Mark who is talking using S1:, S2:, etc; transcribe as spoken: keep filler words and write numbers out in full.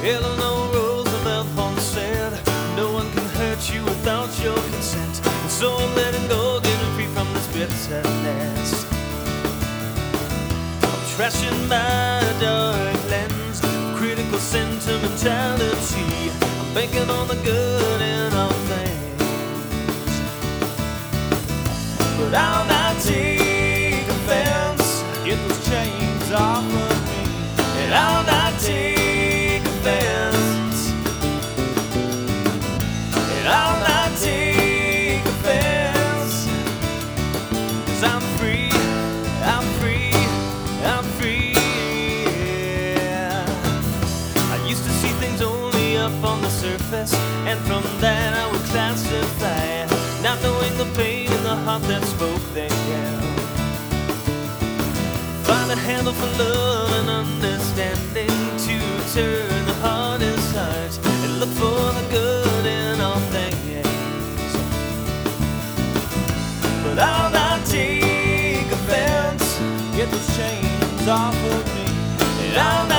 S1: Eleanor Roosevelt once said, no one can hurt you without your consent. And so I'm letting go, getting free from this bitterness. I'm trashing my dark lens, critical sentimentality. I'm banking on the good in all things, but I'll not take offense. Get those chains off of me, and I'll not take offense. And I'll not take offense, 'cause I'm free, I'm free, I'm free, yeah. I used to see things only up on the surface, and from that I would classify, not knowing the pain in the heart that spoke then. Find a handle for love and understanding to turn the hardest heart and look for the good in all things. But I'll not take offense. Get those chains off of me, and I'll not